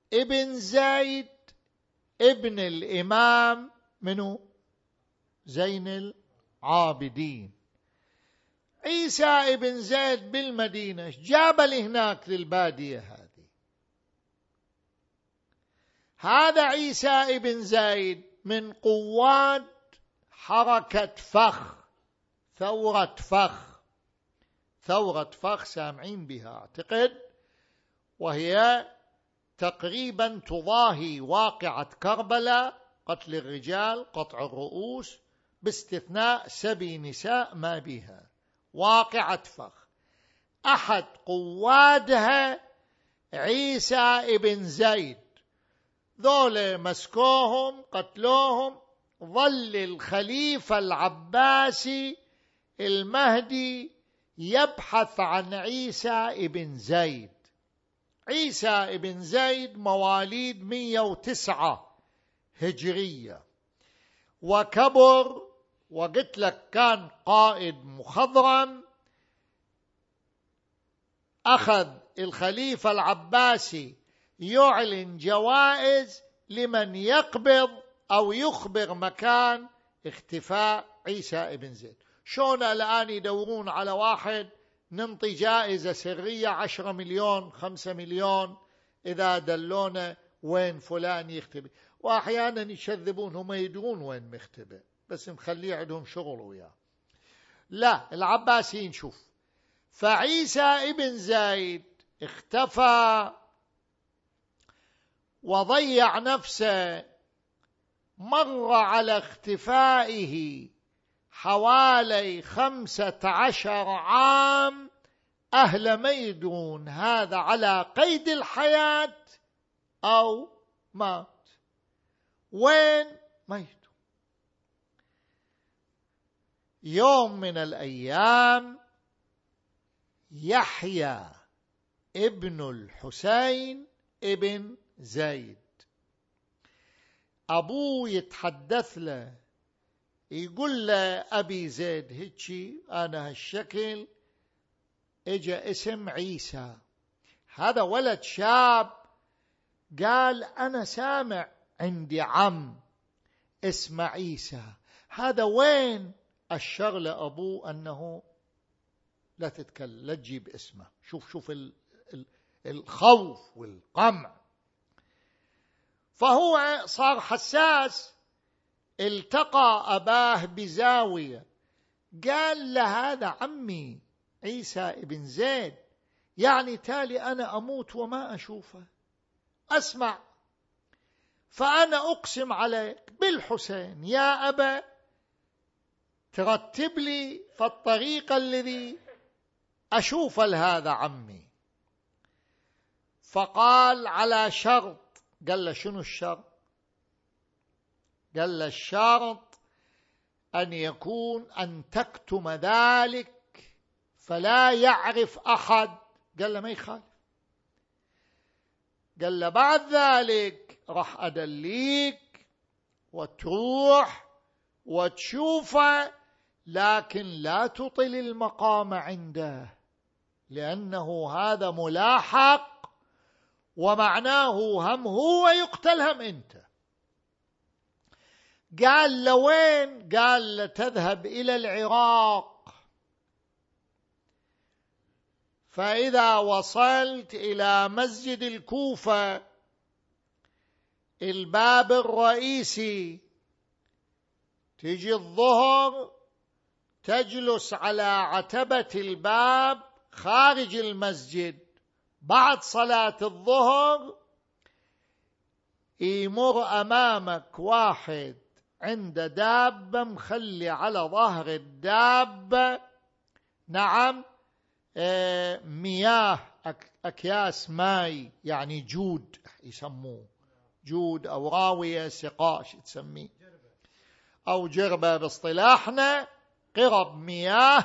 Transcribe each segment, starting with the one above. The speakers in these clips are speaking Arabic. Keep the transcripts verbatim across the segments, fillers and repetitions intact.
ابن زيد ابن الإمام منو؟ زين العابدين. عيسى ابن زيد بالمدينة جاب لهناك للبادية هذه. هذا عيسى ابن زيد من قوات حركة فخ، ثورة فخ، ثورة فخ سامعين بها أعتقد، وهي تقريبا تضاهي واقعة كربلاء، قتل الرجال قطع الرؤوس باستثناء سبي نساء ما بها. واقعة فخ أحد قوادها عيسى ابن زيد، ذول مسكوهم قتلوهم. ظل الخليفة العباسي المهدي يبحث عن عيسى ابن زيد. عيسى ابن زيد مواليد مئة وتسعة هجرية، وكبر، وقلت لك كان قائد مخضرم. أخذ الخليفة العباسي يعلن جوائز لمن يقبض أو يخبر مكان اختفاء عيسى ابن زيد. شون الآن يدورون على واحد ننطي جائزة سرية عشرة مليون خمسة مليون إذا دلونا وين فلان يختبئ، وأحيانا يشذبون، هم يدرون وين مختبئ بس مخليه عندهم شغل وياه. لا، العباسيين شوف. فعيسى ابن زيد اختفى وضيع نفسه. مر على اختفائه حوالي خمسة عشر عام، أهل ما يدرون هذا على قيد الحياة أو مات. وين؟ ما يدرون. يوم من الأيام يحيى ابن الحسين ابن زيد أبوه يتحدث له، يقول له أبي زيد هيجي أنا هالشكل، إجا اسم عيسى. هذا ولد شاب قال أنا سامع عندي عم اسمه عيسى، هذا وين؟ أشر لأبوه أنه لا تتكلم، لا تجيب اسمه. شوف شوف الخوف والقمع. فهو صار حساس. التقى أباه بزاوية، قال له هذا عمي عيسى ابن زيد، يعني تالي أنا أموت وما أشوفه. أسمع، فأنا أقسم عليك بالحسين يا أبا ترتب لي في الطريق الذي أشوف لهذا عمي. فقال على شرط. قال له شنو الشرط؟ قال له الشرط أن يكون أن تكتم ذلك فلا يعرف أحد. قال له ما يخالف. قال له بعد ذلك راح أدليك وتروح وتشوفه، لكن لا تطل المقام عنده، لأنه هذا ملاحق ومعناه هم هو يقتل هم أنت. قال له وين؟ قال له تذهب إلى العراق، فإذا وصلت إلى مسجد الكوفة الباب الرئيسي، تجي الظهر تجلس على عتبة الباب خارج المسجد. بعد صلاة الظهر يمر أمامك واحد عند دابة مخلي على ظهر الدابة نعم مياه، أكياس ماء، يعني جود يسموه جود أو راوية سقاش تسميه، أو جربة باصطلاحنا، قرب مياه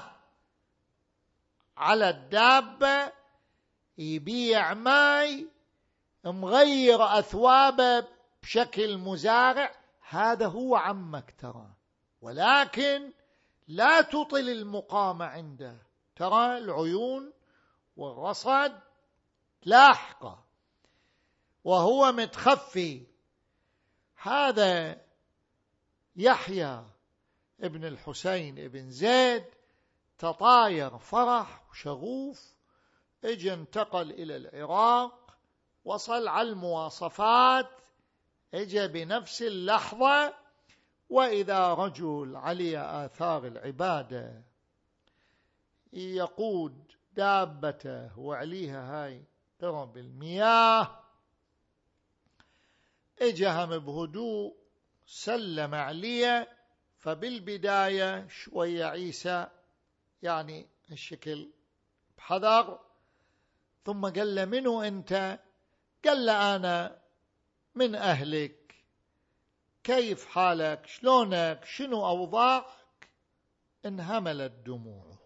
على الدابة، يبيع ماء، مغير أثوابه بشكل مزارع. هذا هو عمك ترى، ولكن لا تطل المقام عنده، ترى العيون والرصد لاحقة. وهو متخفي. هذا يحيى ابن الحسين ابن زيد تطاير فرح وشغوف، اجى انتقل إلى العراق، وصل على المواصفات، اجى بنفس اللحظة وإذا رجل علي آثار العبادة يقود دابته وعليها هاي ترب المياه، اجهم بهدوء سلم عليه. فبالبداية شوية عيسى يعني الشكل بحذر، ثم قال له منو أنت؟ قال له أنا من أهلك، كيف حالك، شلونك، شنو أوضاعك؟ انهملت دموعه.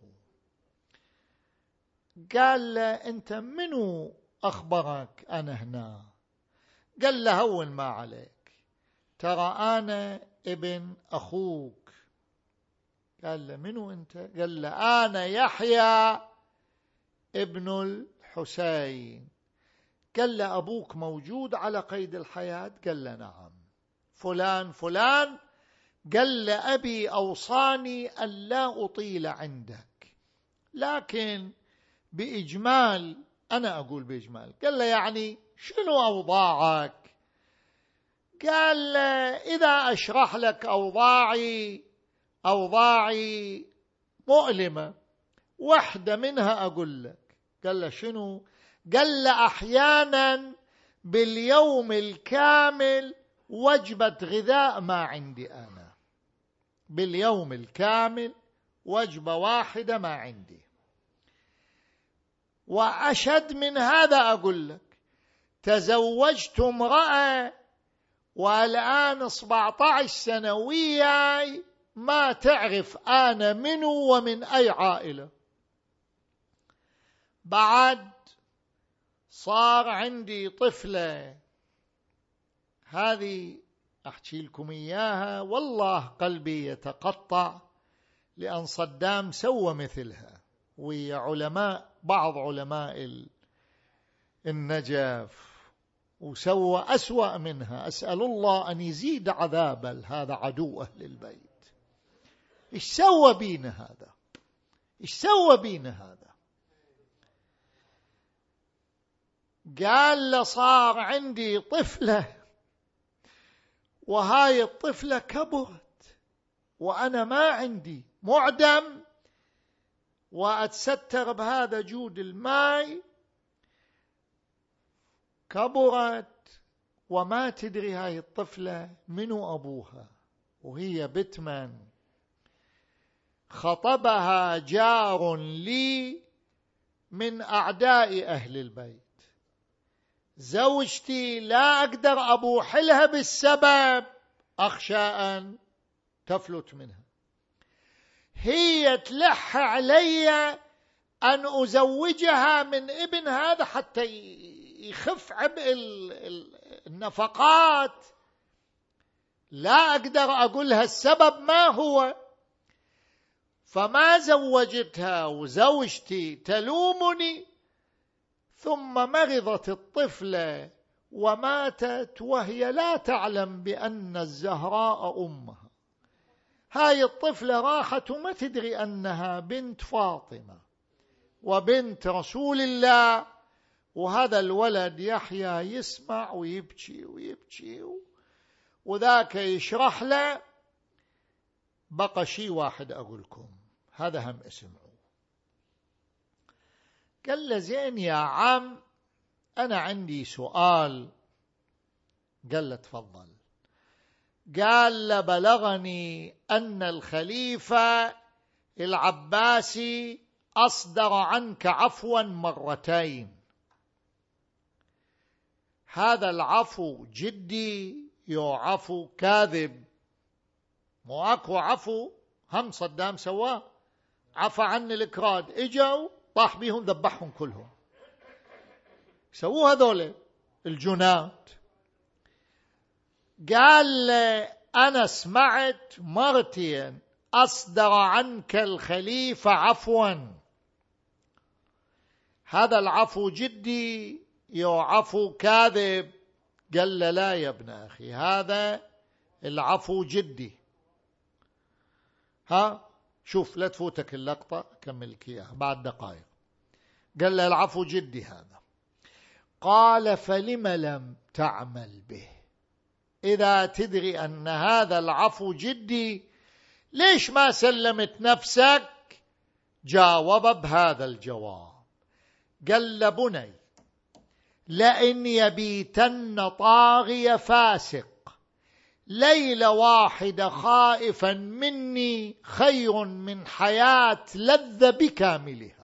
قال له أنت منو أخبرك أنا هنا؟ قال له هون ما عليك، ترى أنا ابن أخوك. قال له منو أنت؟ قال له أنا يحيى ابن الحسين. قال له أبوك موجود على قيد الحياة؟ قال له نعم. فلان فلان؟ قال له أبي أوصاني ألا أطيل عندك، لكن بإجمال، أنا أقول بإجمال. قال له يعني شنو أوضاعك؟ قال له إذا أشرح لك أوضاعي، أوضاعي مؤلمة، واحدة منها أقول لك. قال له شنو؟ قال له أحيانا باليوم الكامل وجبة غذاء ما عندي أنا، باليوم الكامل وجبة واحدة ما عندي. وأشد من هذا أقول لك، تزوجت امرأة والآن سبعة عشر سنة وياي، ما تعرف أنا منو ومن أي عائلة. بعد صار عندي طفلة، هذه أحكي لكم إياها والله قلبي يتقطع، لأن صدام سوى مثلها ويا علماء، بعض علماء النجف، وسوى أسوأ منها. أسأل الله أن يزيد عذابا هذا عدو أهل البيت. إيش سوى بينا هذا؟ إيش سوى بينا هذا؟ قال له صار عندي طفلة، وهاي الطفلة كبرت وأنا ما عندي، معدم وأتستر بهذا جود الماء، كبرت وما تدري هاي الطفلة منو أبوها، وهي بتمن. خطبها جار لي من أعداء أهل البيت، زوجتي لا أقدر أبوح لها بالسبب، أخشى أن تفلت منها. هي تلح علي أن أزوجها من ابن هذا حتى يخف عبء النفقات، لا أقدر أقولها السبب ما هو، فما زوجتها، وزوجتي تلومني. ثم مرضت الطفلة وماتت وهي لا تعلم بأن الزهراء أمها. هاي الطفلة راحت وما تدري أنها بنت فاطمة وبنت رسول الله. وهذا الولد يحيى يسمع ويبكي ويبكي، وذاك يشرح له. بقى شيء واحد أقولكم، هذا هم اسمعوا. قال له زين يا عم، أنا عندي سؤال. قال له تفضل. قال له بلغني أن الخليفة العباسي أصدر عنك عفوا مرتين، هذا العفو جدي يو عفو كاذب؟ مو أكو عفو هم صدام سواه، عفى عن الإكراد، إجوا طاح بيهم ذبحهم كلهم، سووا هذول الجنات. قال أنا سمعت مرتين أصدر عنك الخليفة عفوا، هذا العفو جدي يو عفو كاذب؟ قال له لا يا ابن أخي، هذا العفو جدي. ها شوف لا تفوتك اللقطة، كملك إياها بعد دقائق. قال له العفو جدي هذا. قال فلم لم تعمل به؟ إذا تدري أن هذا العفو جدي ليش ما سلمت نفسك؟ جاوب بهذا الجواب، قال له بني لئن يبيتن طاغي فاسق ليلة واحدة خائفا مني خير من حياة لذ بكاملها.